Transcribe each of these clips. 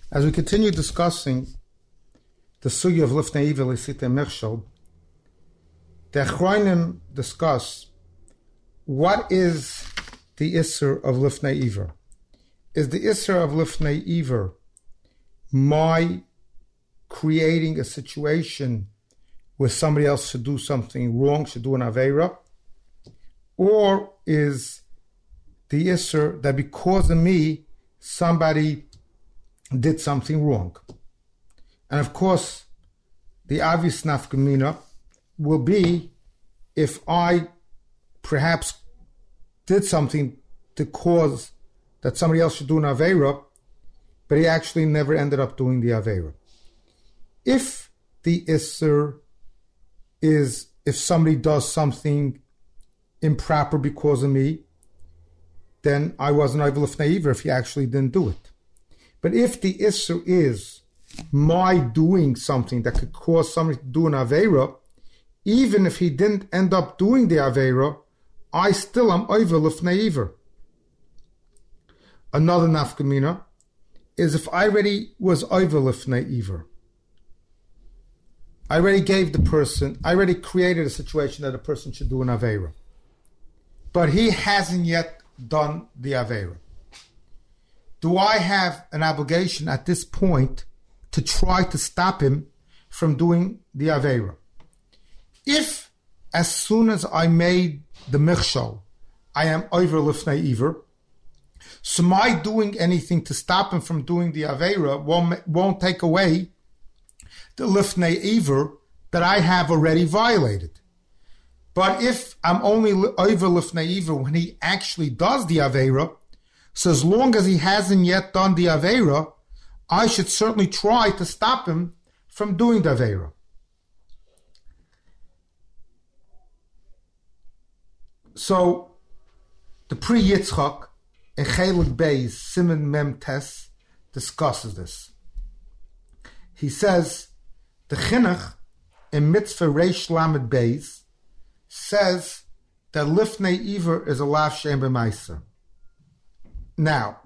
As we continue discussing the sugya of Lifnei Iver L'Sitei Michshol, the Achronim discuss what is the Isser of Lifnei Iver. Is the Isser of Lifnei Iver my creating a situation where somebody else should do something wrong, should do an Aveira? Or is the Isser that because of me, somebody did something wrong? And of course, the obvious nafkamina will be if I perhaps did something to cause that somebody else should do an Aveira, but he actually never ended up doing the Aveira. If the Isser is if somebody does something improper because of me, then I wasn't Ovel Lifnei Iver if he actually didn't do it. But if the Isser is my doing something that could cause somebody to do an Aveira, even if he didn't end up doing the Aveira, I still am Ovel Lifnei Iver. Another nafkamina is if I already was Ovel Lifnei Iver. I already created a situation that a person should do an Aveira. But he hasn't yet done the Aveira. Do I have an obligation at this point to try to stop him from doing the Aveira? If, as soon as I made the Michshol, I am Ovel Lifnei Iver, so my doing anything to stop him from doing the Aveira won't take away the Lifnei Iver that I have already violated. But if I'm only Ovel Lifnei Iver when he actually does the Aveira, so as long as he hasn't yet done the Aveira, I should certainly try to stop him from doing the Aveira. So, the Pri Yitzchak in Chelik Beis Siman Mem Tes discusses this. He says, the Chinuch in Mitzvah Reish Lamed Beis says that Lifnei Iver is a lav shem b'maisa. Now,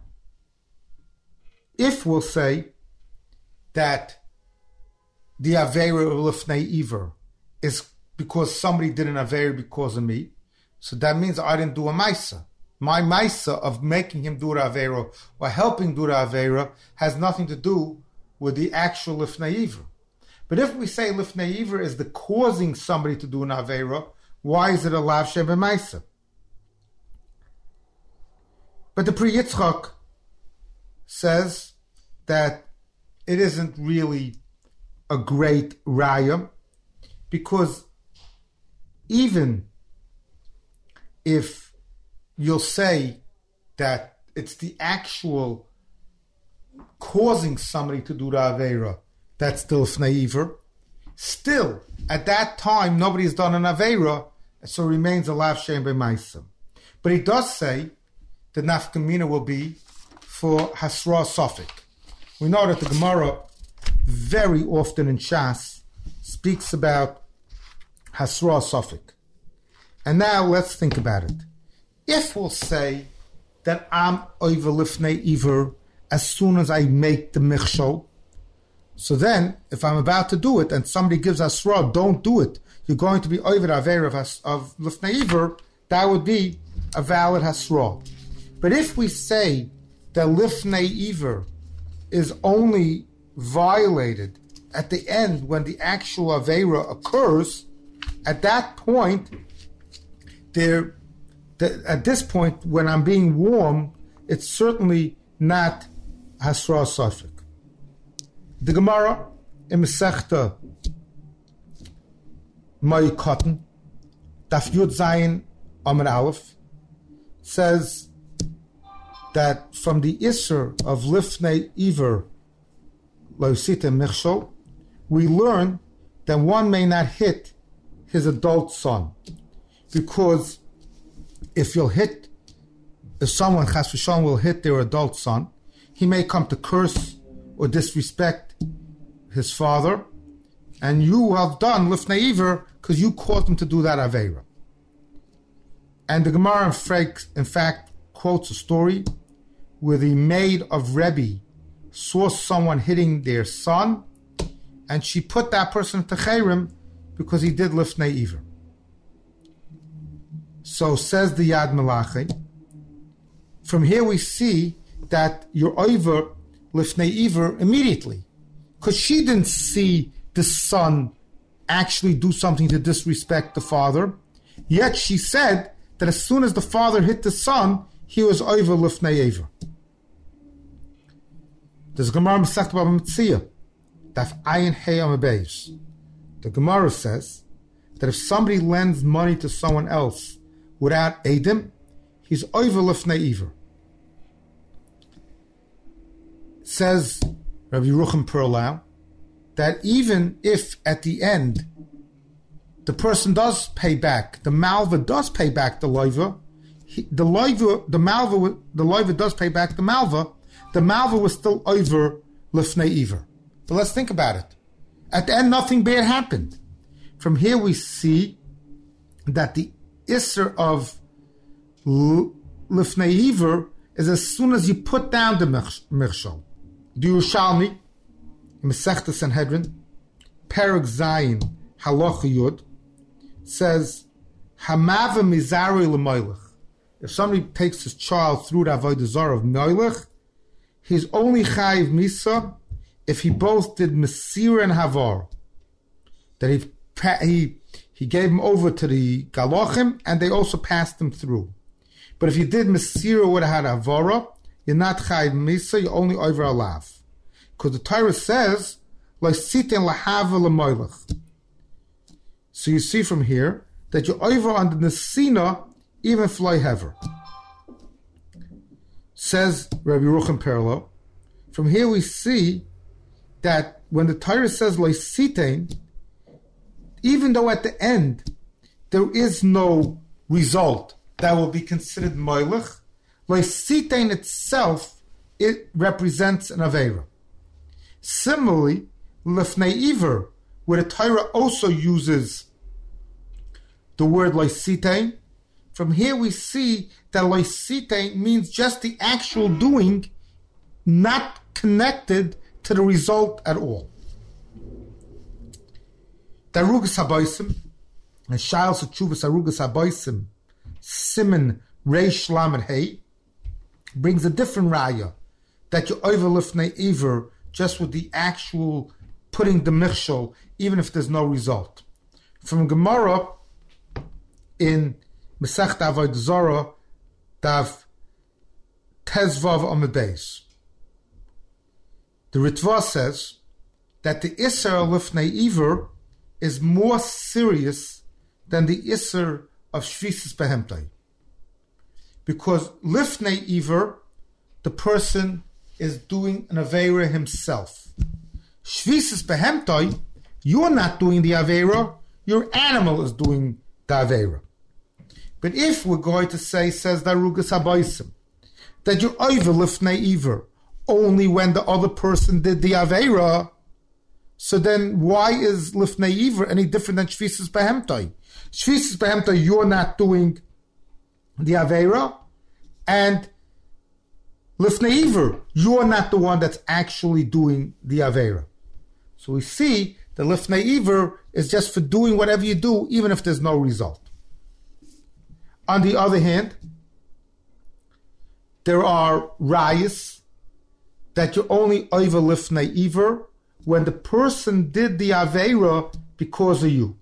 if we'll say that the Aveira of Lifnei Iver is because somebody did an Aveira because of me, so that means I didn't do a Maisa. My Maisa of making him do the Aveira or helping do the Aveira has nothing to do with the actual Lifnei Iver. But if we say Lifnei Iver is the causing somebody to do an Aveira, why is it a lav shem b'maisa? But the Pri Yitzchak says that it isn't really a great raya, because even if you'll say that it's the actual causing somebody to do the Aveira that's still Lifnei Iver, still, at that time, nobody's done an Aveira, so it remains a lav shem b'maisa. But he does say the nafkamina will be for Hasra Sofik. We know that the Gemara very often in Shas speaks about Hasra Sofik. And now let's think about it. If we'll say that I'm Ovel Lifnei Iver as soon as I make the Michshol, so then, if I'm about to do it and somebody gives Hasra, don't do it, you're going to be over the Aveira of Lifnei Iver, that would be a valid Hasra. But if we say that Lifnei Iver is only violated at the end when the actual Aveira occurs, at that point, at this point, when I'm being warm, it's certainly not Hasra Sofik. The Gemara in Masechta Mai Cotton, Daf Yud Zayin Amud Aleph, says that from the Isser of Lifnei Iver L'Sitei Michshol, we learn that one may not hit his adult son, because if someone Chas v'Shalom will hit their adult son, he may come to curse or disrespect his father, and you have done Lifnei Iver because you caused him to do that Aveira. And the Gemara in fact quotes a story where the maid of Rebbe saw someone hitting their son, and she put that person to chayrim because he did lifnei iver. So says the Yad Melachi, from here we see that you're over lifnei iver immediately, because she didn't see the son actually do something to disrespect the father, yet she said that as soon as the father hit the son, he was over lifnei iver. There's a Gemara Masechet Baba Metzia, Daf Ayin Hey Amabeis. The Gemara says that if somebody lends money to someone else without Eidim, he's over lifnei iver. Says Rabbi Yerucham Perlau that even if at the end the person does pay back, the malva does pay back the loiva, the loiva does pay back the malva was still over lifnei iver. But let's think about it. At the end, nothing bad happened. From here we see that the isser of lifnei iver is as soon as you put down the mirshal. The Yerushalmi, Masechta Sanhedrin, Perek Zayin, Halacha Yud, says, Hamava mizari l'moilech. If somebody takes his child through the avodah zarah of moilech, he's only chayiv misa if he both did mesira and havar. That he gave him over to the galachim, and they also passed him through. But if you did mesira with a havara, you're not chayiv misa, you're only over alav. Because the Torah says, L'siten lahava l'moilech. So you see from here that you're over on the nesina, even fly hever. Says Rabbi Yerucham Perlo. From here we see that when the Torah says L'siten, even though at the end there is no result that will be considered moilech, L'siten itself, it represents an aveira. Similarly, lifnei iver, where the Torah also uses the word loisitein, from here we see that loisitein means just the actual doing, not connected to the result at all. Darugas haboisim, and Sha'al Sechuvas Arugas haboisim, Siman Reish Lamed Hey, brings a different raya, that you over lifnei iver just with the actual putting the michshol, even if there's no result. From Gemara in Masechet Avodah Zarah, Daf Tezvav Amud Beis, the Ritva says that the Isser lifnei iver is more serious than the Isser of Shvisis Behemtai, because lifnei iver, the person is doing an aveira himself. Shvisis behemtoi, you're not doing the aveira, your animal is doing the aveira. But if we're going to say, says Darugas Haboisim, that you're over lifnei iver only when the other person did the aveira, so then why is lifnei iver any different than Shvisis behemtoi? Shvisis behemtoi, you're not doing the aveira, and lifnei iver, you're not the one that's actually doing the aveira. So we see the lifnei iver is just for doing whatever you do, even if there's no result. On the other hand, there are rayas that you only over lifnei iver when the person did the aveira because of you.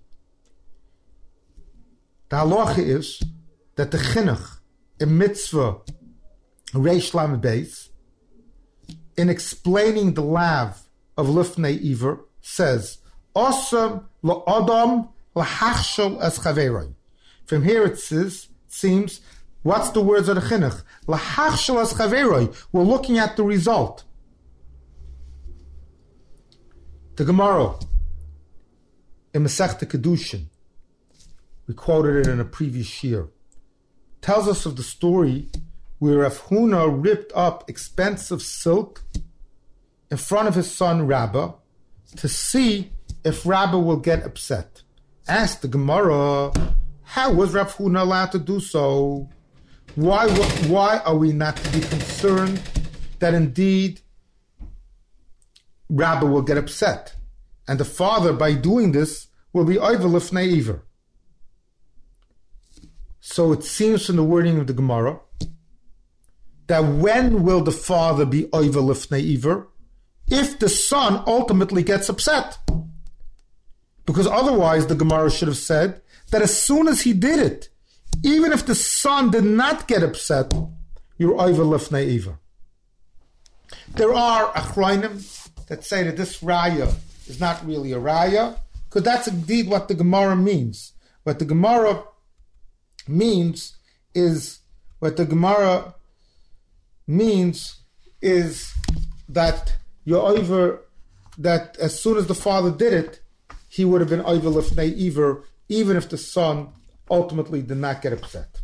The halacha is that the chinuch in mitzvah Reish Lamed Beis, in explaining the lav of lifnei iver, says, "Osam la'adam lahachshol es chaveroi." From here it seems, what's the words of the chinuch? Lahachshol es chaveroi. We're looking at the result. The Gemara in Masechta Kedushin, we quoted it in a previous year, tells us of the story where Rav Huna ripped up expensive silk in front of his son Rabbah to see if Rabbah will get upset. Asked the Gemara, how was Rav Huna allowed to do so? Why are we not to be concerned that indeed rabbi will get upset. And the father, by doing this, will be over lifnei iver. So it seems from the wording of the Gemara that when will the father be over lifnei iver? If the son ultimately gets upset. Because otherwise the Gemara should have said that as soon as he did it, even if the son did not get upset, you're over lifnei iver. There are achronim that say that this raya is not really a raya, because that's indeed what the Gemara means. What the Gemara means is that you're over, that as soon as the father did it, he would have been over lifnei iver, even if the son ultimately did not get upset.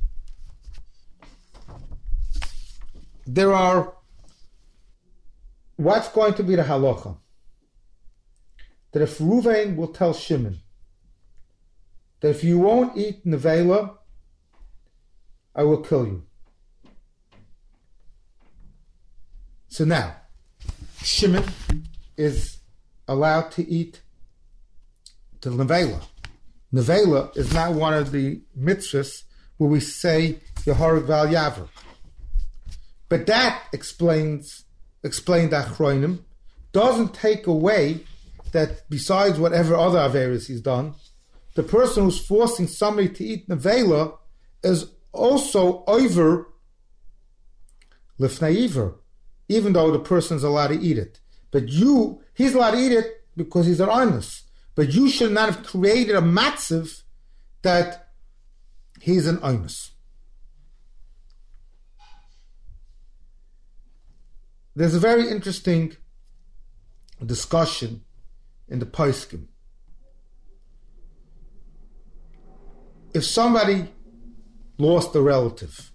What's going to be the halacha? That if Ruvain will tell Shimon that if you won't eat nevela, I will kill you. So now, Shimon is allowed to eat the nevela. Nevela is not one of the mitzvahs where we say Yehareg Val Yaver. But that explained Achronim, doesn't take away that besides whatever other averis he's done, the person who's forcing somebody to eat nevela is also over lifnei iver, even though the person's allowed to eat it. But he's allowed to eat it because he's an onus. But you should not have created a matziv that he's an onus. There's a very interesting discussion in the Poskim. If somebody lost a relative,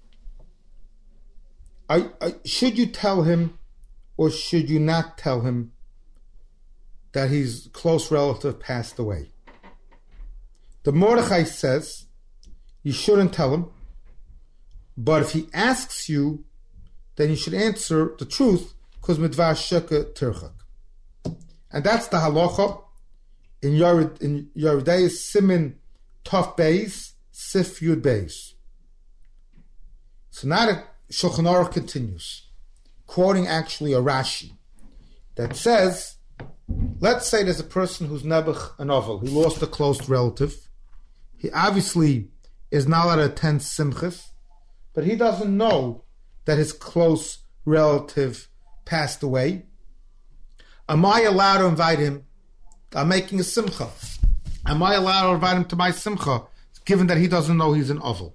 should you tell him or should you not tell him that his close relative passed away? The Mordechai says you shouldn't tell him, but if he asks you, then you should answer the truth, because midvar sheka tirchak. And that's the halacha in Yeridei Simin Tov Beis Sif Yud Beis. So now the Shulchan Aruch continues, quoting actually a Rashi that says, let's say there's a person who's nebuch an oval, he lost a close relative. He obviously is not allowed to attend simchas, but he doesn't know that his close relative passed away. Am I allowed to invite him? I'm making a simcha. Am I allowed to invite him to my simcha, given that he doesn't know he's an oval?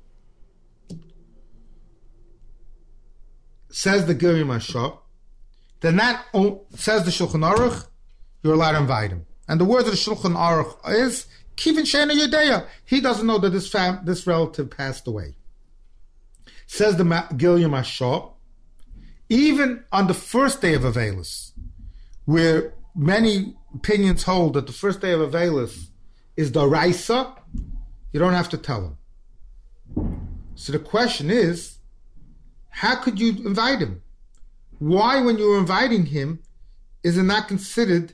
Says the Giri Mashah, then that says the Shulchan Aruch, you're allowed to invite him. And the words of the Shulchan Aruch is, Kivin Sheina Yedeya, he doesn't know that this relative passed away. Says the Gilya Mashah, even on the first day of Avelis, where many opinions hold that the first day of Avelis is the Raisa, you don't have to tell him. So the question is, how could you invite him? Why, when you were inviting him, is it not considered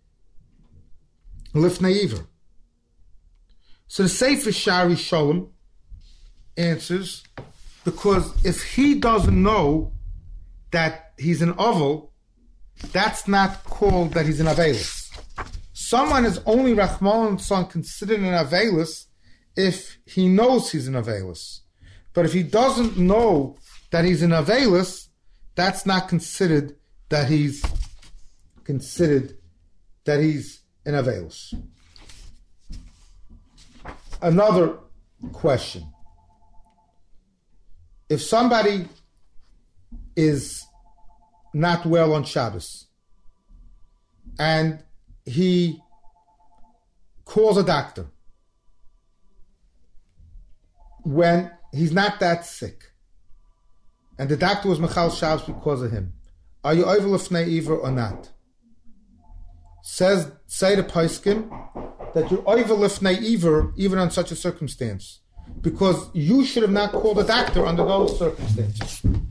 lifnei iver? So the Sefer Shari Shalom answers, because if he doesn't know that he's an oval, that's not called that he's an avelis. Someone is only Rahman son considered an avelis if he knows he's an avelis. But if he doesn't know that he's an avelis, that's not considered that he's an avelis. Another question. If somebody is not well on Shabbos and he calls a doctor when he's not that sick and the doctor was Mechal Shabbos because of him, are you over lifnei iver or not? Say the Poskim that you're over lifnei iver even on such a circumstance, because you should have not called a doctor under those circumstances.